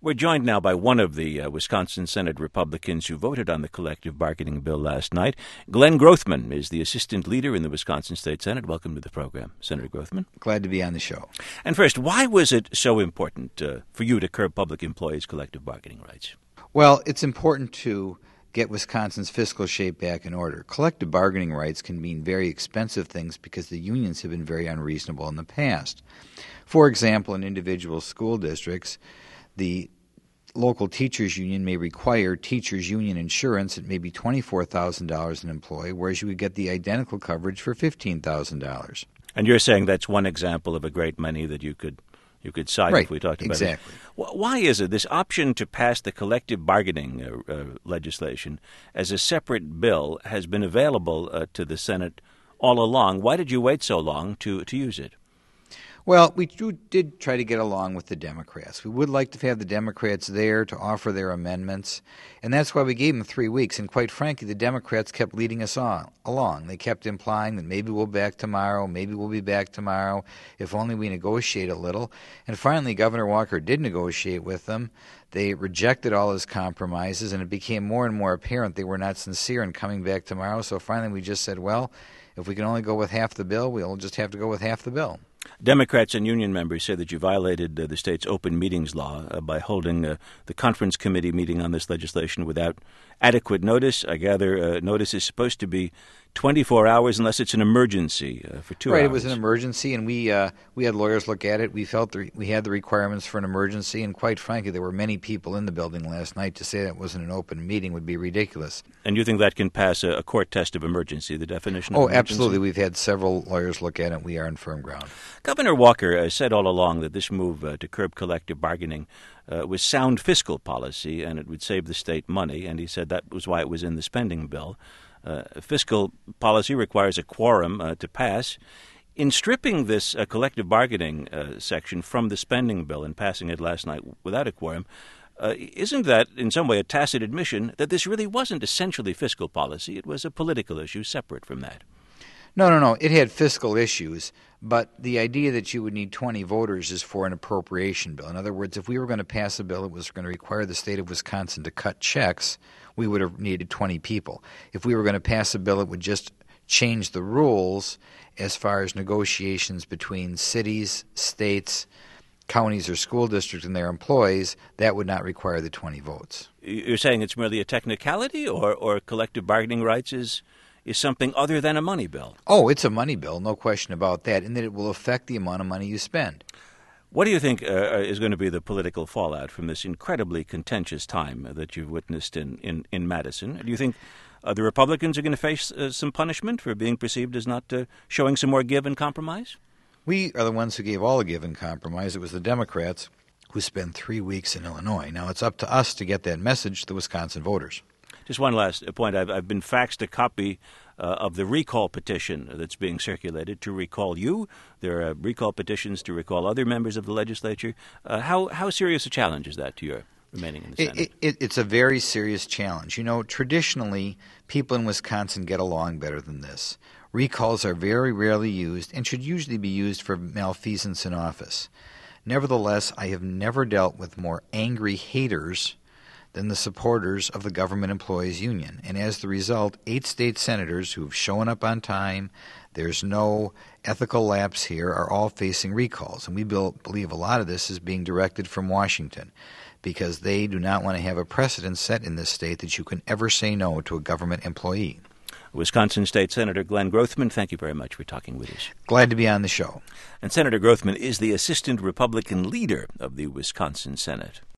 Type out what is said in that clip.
We're joined now by one of the Wisconsin Senate Republicans who voted on the collective bargaining bill last night. Glenn Grothman is the assistant leader in the Wisconsin State Senate. Welcome to the program, Senator Grothman. Glad to be on the show. And first, why was it so important for you to curb public employees' collective bargaining rights? Well, it's important to get Wisconsin's fiscal shape back in order. Collective bargaining rights can mean very expensive things because the unions have been very unreasonable in the past. For example, in individual school districts, the local teachers union may require teachers union insurance at maybe $24,000 an employee, whereas you would get the identical coverage for $15,000. And you're saying that's one example of a great many that you could cite right, if we talked about exactly. it. Why is it this option to pass the collective bargaining legislation as a separate bill has been available to the Senate all along? Why did you wait so long to use it? Well, we did try to get along with the Democrats. We would like to have the Democrats there to offer their amendments, and that's why we gave them 3 weeks. And quite frankly, the Democrats kept leading us along. They kept implying that maybe we'll be back tomorrow, if only we negotiate a little. And finally, Governor Walker did negotiate with them. They rejected all his compromises, and it became more and more apparent they were not sincere in coming back tomorrow. So finally we just said, well, if we can only go with half the bill, we'll just have to go with half the bill. Democrats and union members say that you violated the state's open meetings law by holding the conference committee meeting on this legislation without adequate notice. I gather notice is supposed to be 24 hours unless it's an emergency for 2 hours. Right, it was an emergency, and we had lawyers look at it. We felt we had the requirements for an emergency, and quite frankly, there were many people in the building last night. To say that wasn't an open meeting would be ridiculous. And you think that can pass a court test of emergency, the definition of emergency? Oh, absolutely. We've had several lawyers look at it. We are on firm ground. Governor Walker said all along that this move to curb collective bargaining was sound fiscal policy and it would save the state money, and he said that was why it was in the spending bill. Fiscal policy requires a quorum to pass. In stripping this collective bargaining section from the spending bill and passing it last night without a quorum, isn't that in some way a tacit admission that this really wasn't essentially fiscal policy? It was a political issue separate from that. No. It had fiscal issues, but the idea that you would need 20 voters is for an appropriation bill. In other words, if we were going to pass a bill that was going to require the state of Wisconsin to cut checks, we would have needed 20 people. If we were going to pass a bill that would just change the rules as far as negotiations between cities, states, counties, or school districts and their employees, that would not require the 20 votes. You're saying it's merely a technicality, or collective bargaining rights is something other than a money bill? Oh, it's a money bill, no question about that, and that it will affect the amount of money you spend. What do you think is going to be the political fallout from this incredibly contentious time that you've witnessed in Madison? Do you think the Republicans are going to face some punishment for being perceived as not showing some more give and compromise? We are the ones who gave all the give and compromise. It was the Democrats who spent 3 weeks in Illinois. Now it's up to us to get that message to the Wisconsin voters. Just one last point. I've been faxed a copy of the recall petition that's being circulated to recall you. There are recall petitions to recall other members of the legislature. How serious a challenge is that to your remaining in the Senate? It's a very serious challenge. You know, traditionally, people in Wisconsin get along better than this. Recalls are very rarely used and should usually be used for malfeasance in office. Nevertheless, I have never dealt with more angry haters than the supporters of the Government Employees Union. And as the result, 8 state senators who've shown up on time, there's no ethical lapse here, are all facing recalls. And we believe a lot of this is being directed from Washington because they do not want to have a precedent set in this state that you can ever say no to a government employee. Wisconsin State Senator Glenn Grothman, thank you very much for talking with us. Glad to be on the show. And Senator Grothman is the assistant Republican leader of the Wisconsin Senate.